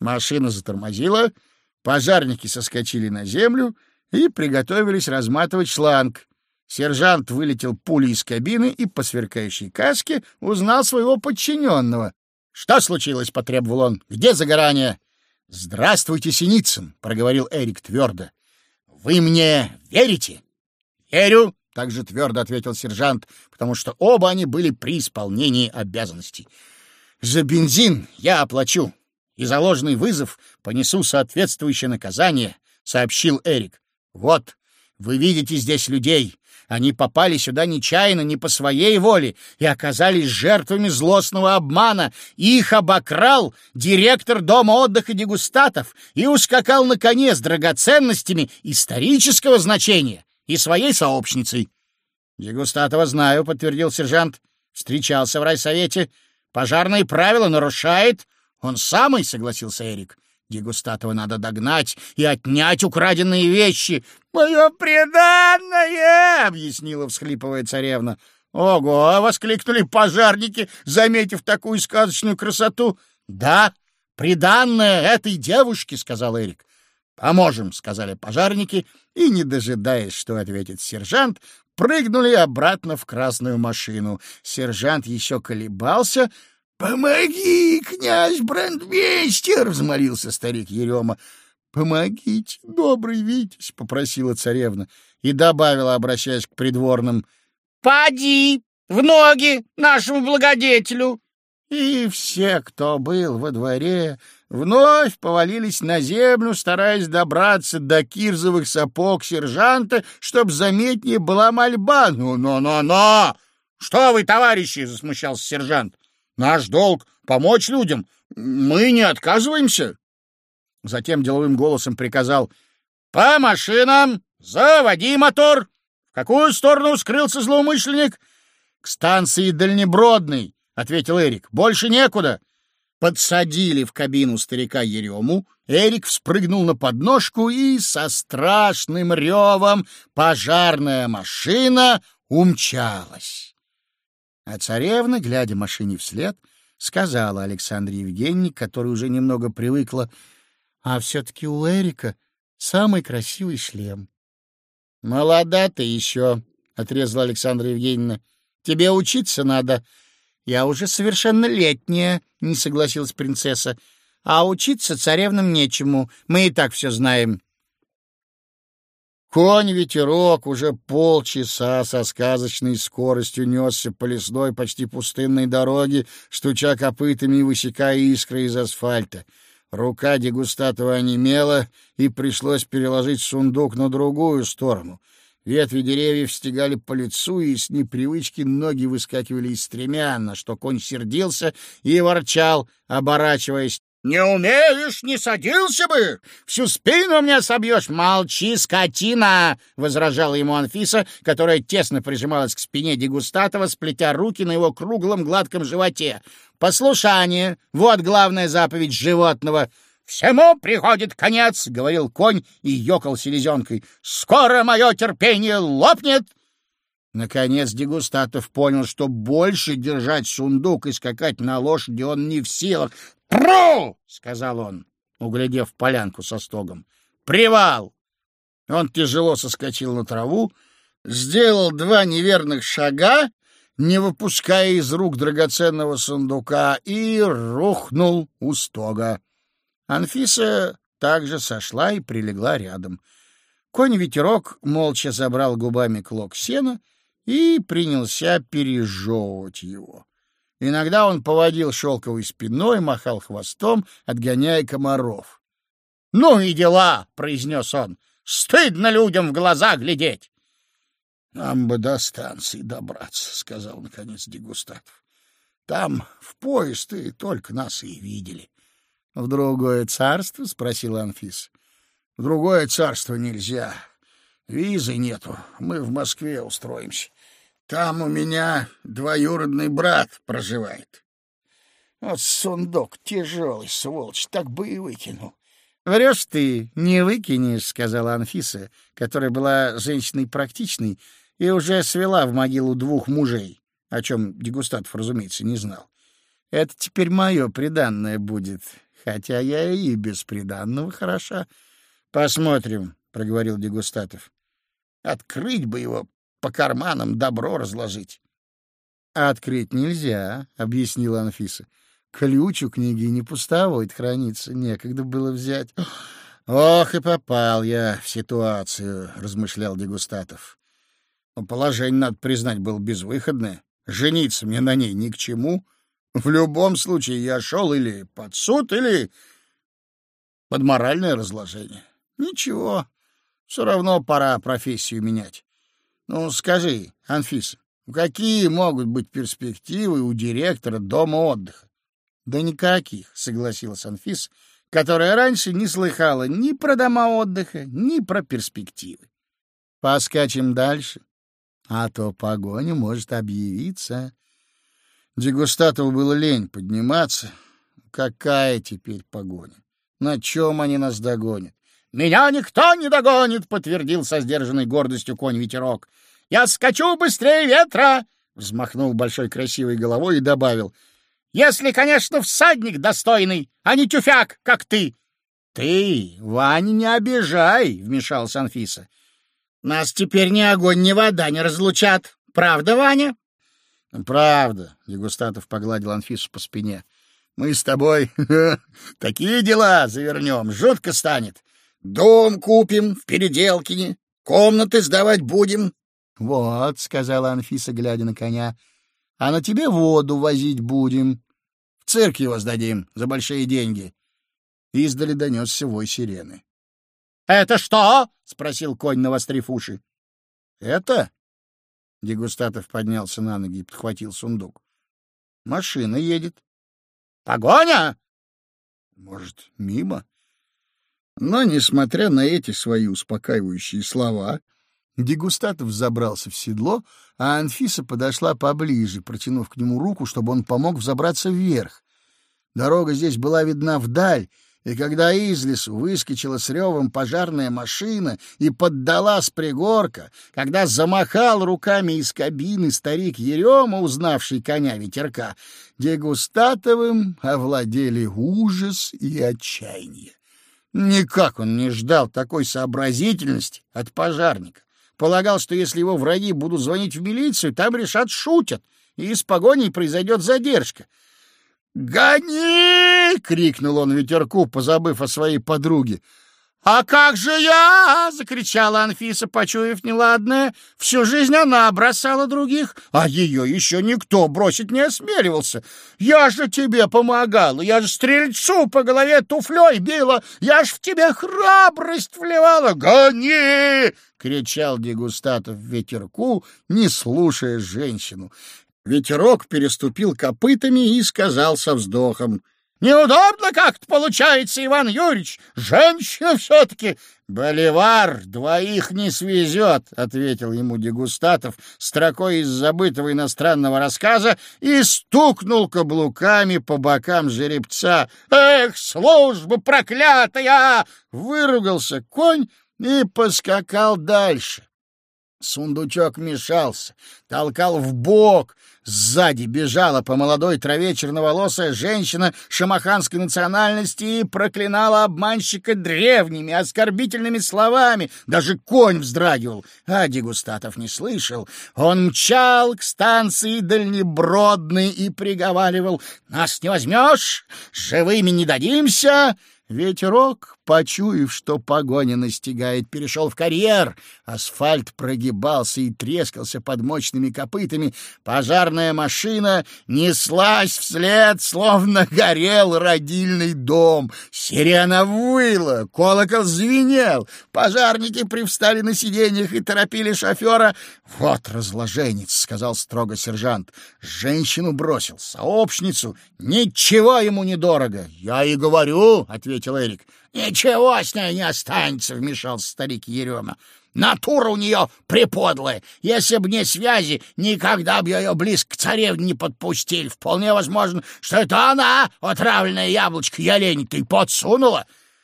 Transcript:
Машина затормозила, пожарники соскочили на землю и приготовились разматывать шланг. Сержант вылетел пулей из кабины и по сверкающей каске узнал своего подчиненного. «Что случилось?» — потребовал он. «Где загорание?» «Здравствуйте, Синицын», — проговорил Эрик твердо. «Вы мне верите?» «Верю», — также твердо ответил сержант, потому что оба они были при исполнении обязанностей. «За бензин я оплачу, и за ложный вызов понесу соответствующее наказание», — сообщил Эрик. «Вот, вы видите здесь людей. Они попали сюда нечаянно, не по своей воле, и оказались жертвами злостного обмана. Их обокрал директор дома отдыха дегустатов и ускакал на коне с драгоценностями исторического значения и своей сообщницей». «Дегустатова знаю», — подтвердил сержант. «Встречался в райсовете. Пожарные правила нарушает». «Он самый», — согласился Эрик. «Дегустатова надо догнать и отнять украденные вещи». «Мое приданное!» — объяснила, всхлипывая царевна. «Ого!» — воскликнули пожарники, заметив такую сказочную красоту. «Да, приданное этой девушке», — сказал Эрик. «Поможем», — сказали пожарники, и, не дожидаясь, что ответит сержант, прыгнули обратно в красную машину. Сержант еще колебался. «Помоги, князь брандмейстер!» — взмолился старик Ерема. «Помогите, добрый Витязь!» — попросила царевна и добавила, обращаясь к придворным: «Поди в ноги нашему благодетелю!» И все, кто был во дворе, вновь повалились на землю, стараясь добраться до кирзовых сапог сержанта, чтоб заметнее была мольба. «Но! Что вы, товарищи!» — засмущался сержант. «Наш долг — помочь людям. Мы не отказываемся». Затем деловым голосом приказал: «По машинам! Заводи мотор!» «В какую сторону скрылся злоумышленник?» «К станции Дальнебродной», — ответил Эрик. «Больше некуда». Подсадили в кабину старика Ерему. Эрик вспрыгнул на подножку, и со страшным ревом пожарная машина умчалась. А царевна, глядя машине вслед, сказала Александре Евгеньевне, которая уже немного привыкла: «А все-таки у Эрика самый красивый шлем». «Молода ты еще», — отрезала Александра Евгеньевна. «Тебе учиться надо». «Я уже совершеннолетняя», — не согласилась принцесса. «А учиться царевнам нечему, мы и так все знаем». Конь-ветерок уже полчаса со сказочной скоростью несся по лесной, почти пустынной дороге, стуча копытами и высекая искры из асфальта. Рука дегустатора онемела, и пришлось переложить сундук на другую сторону. Ветви деревьев стегали по лицу, и с непривычки ноги выскакивали из стремян, на что конь сердился и ворчал, оборачиваясь: «Не умеешь, не садился бы! Всю спину мне собьешь!» «Молчи, скотина!» — возражала ему Анфиса, которая тесно прижималась к спине дегустатора, сплетя руки на его круглом гладком животе. «Послушание — вот главная заповедь животного!» «Всему приходит конец!» — говорил конь и ёкал селезенкой. «Скоро мое терпение лопнет!» Наконец дегустатор понял, что больше держать сундук и скакать на лошади он не в силах. «Пру!» — сказал он, углядев полянку со стогом. «Привал!» Он тяжело соскочил на траву, сделал 2 неверных шага, не выпуская из рук драгоценного сундука, и рухнул у стога. Анфиса также сошла и прилегла рядом. Конь-ветерок молча забрал губами клок сена и принялся пережевывать его. Иногда он поводил шелковой спиной, махал хвостом, отгоняя комаров. «Ну и дела!» — произнес он. «Стыдно людям в глаза глядеть!» «Нам бы до станции добраться», — сказал наконец дегустатор. «Там в поезд и только нас и видели». «В другое царство?» — спросила Анфиса. «В другое царство нельзя. Визы нету. Мы в Москве устроимся. Там у меня двоюродный брат проживает». «Вот сундук тяжелый, сволочь, так бы и выкинул». «Врешь ты, не выкинешь», — сказала Анфиса, которая была женщиной практичной и уже свела в могилу 2 мужей, о чем дегустатор, разумеется, не знал. «Это теперь мое приданное будет. хотя я и без приданного хороша. — Посмотрим, — проговорил Дегустатов. — Открыть бы его, по карманам добро разложить. — Открыть нельзя, — объяснила Анфиса. — Ключ у княгини пустовой хранится, некогда было взять. — Ох, и попал я в ситуацию, — размышлял Дегустатов. Положение, надо признать, было безвыходное. Жениться мне на ней ни к чему. В любом случае я шел или под суд, или под моральное разложение. Ничего, все равно пора профессию менять. Ну, скажи, Анфиса, какие могут быть перспективы у директора дома отдыха? Да никаких, согласилась Анфиса, которая раньше не слыхала ни про дома отдыха, ни про перспективы. Поскачем дальше, а то погоня может объявиться. Дегустатову было лень подниматься. Какая теперь погоня? На чем они нас догонят? — Меня никто не догонит, — подтвердил со сдержанной гордостью конь-ветерок. — Я скачу быстрее ветра, — взмахнул большой красивой головой и добавил. — Если, конечно, всадник достойный, а не тюфяк, как ты. — Ты, Ваня, не обижай, — вмешалась Анфиса. — Нас теперь ни огонь, ни вода не разлучат. Правда, Ваня? — Правда, — Дегустатов погладил Анфису по спине. — Мы с тобой такие дела завернем, жутко станет. Дом купим в Переделкине, комнаты сдавать будем. — Вот, — сказала Анфиса, глядя на коня, — а на тебе воду возить будем. В цирк его сдадим за большие деньги. Издали донесся вой сирены. — Это что? — спросил конь, навострив уши. — Это? — Дегустатов поднялся на ноги и подхватил сундук. — Машина едет. — Погоня? — Может, мимо? Но, несмотря на эти свои успокаивающие слова, Дегустатов забрался в седло, а Анфиса подошла поближе, протянув к нему руку, чтобы он помог взобраться вверх. Дорога здесь была видна вдаль, и когда из лесу выскочила с ревом пожарная машина и поддала с пригорка, когда замахал руками из кабины старик Ерема, узнавший коня-ветерка, Дегустатовым овладели ужас и отчаяние. Никак он не ждал такой сообразительности от пожарника. Полагал, что если его враги будут звонить в милицию, там решат шутят, и с погоней произойдет задержка. «Гони!» — крикнул он ветерку, позабыв о своей подруге. «А как же я?» — закричала Анфиса, почуяв неладное. Всю жизнь она бросала других, а ее еще никто бросить не осмеливался. «Я же тебе помогала, я же стрельцу по голове туфлей била, я ж в тебя храбрость вливала! Гони!» — кричал Дегустатов ветерку, не слушая женщину. Ветерок переступил копытами и сказал со вздохом: «Неудобно как-то получается, Иван Юрьевич. Женщина все-таки». «Боливар двоих не свезет», — ответил ему Дегустатов строкой из забытого иностранного рассказа и стукнул каблуками по бокам жеребца. «Эх, служба проклятая!» — выругался конь и поскакал дальше. Сундучок мешался, толкал в бок. Сзади бежала по молодой траве черноволосая женщина шамаханской национальности и проклинала обманщика древними оскорбительными словами. Даже конь вздрагивал, а Дегустатов не слышал. Он мчал к станции Дальнебродной и приговаривал: «Нас не возьмешь, живыми не дадимся». Ветерок, почуяв, что погоня настигает, перешел в карьер. Асфальт прогибался и трескался под мощными копытами. Пожарная машина неслась вслед, словно горел родильный дом. Сирена выла, колокол звенел. Пожарники привстали на сиденьях и торопили шофера. «Вот разложенец», — сказал строго сержант. Женщину бросил, сообщницу. Ничего ему не дорого. «Я и говорю», — ответил Эрик. «Ничего с ней не останется», — вмешался старик Ерема. «Натура у нее приподлая. Если б не связи, никогда бы ее близко к царевне не подпустили. Вполне возможно, что это она отравленное яблочко Елене-то и подсунула».